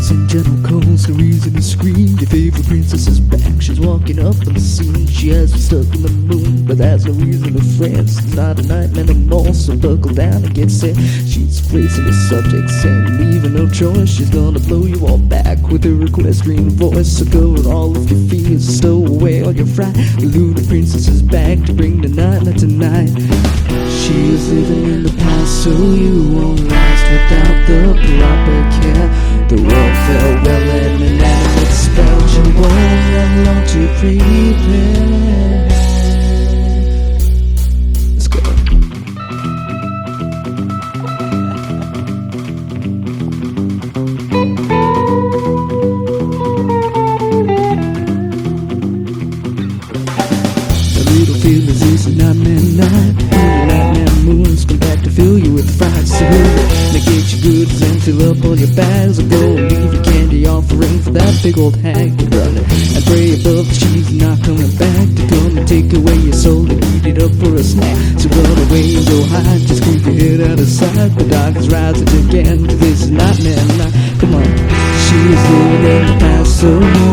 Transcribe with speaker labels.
Speaker 1: Ladies and gentle calls, no reason to scream. Your favorite princess is back, she's walking up on the scene. She has been stuck in the moon, but that's no reason to fret. It's not a nightmare anymore, so buckle down and get set. She's gracing the subjects and leaving no choice. She's gonna blow you all back with her equestrian voice. So go with all of your fears, stow away all your fright. The Luna princess is back to bring the night tonight. She is living in the past, so you won't last without the proper care. The world fell well and an animate spell. You won't have long to prepare. Let's go. The little feelings is a nightmare night. Nightmare moons come back to fill you with fright. So negate your goods and fill up all your bags. Or go and leave your candy offering for that big old hag to run it. And pray above that she's not coming back to come and take away your soul and eat it up for a snack. So run away and go hide, just keep your head out of sight. The dark is rising again to this nightmare night. Come on, she is living in the past, so